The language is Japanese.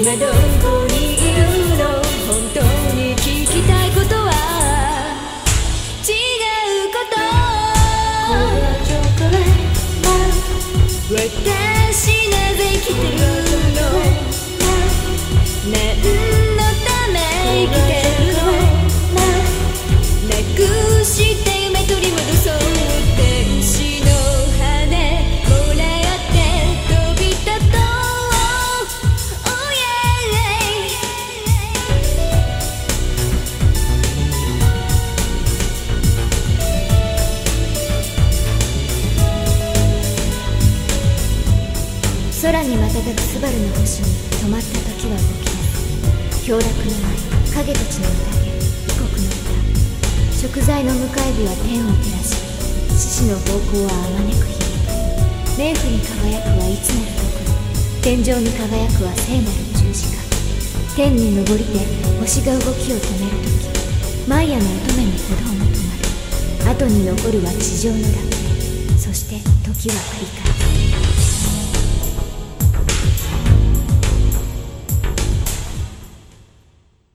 今どこにいるの？本当に聞きたいことは違うこと。私なぜ生きてるの？何のため生きてるの？なくして夢取り戻そう。天使の羽もらって飛び立とう。Oh yeah。 空に瞬くスバルの星に止まった時は動き出す。氷楽の舞、影たちの宴、異国の歌。食材の迎え火は天を照らし、獅子の方向はあまねく響く。冥府に輝くはいつなるとく。天井に輝くは聖なる十字架。天に昇りて星が動きを止めるとき、マイヤの乙女の鼓動も止まる。後に残るは地上の楽園。そして時は繰り返す。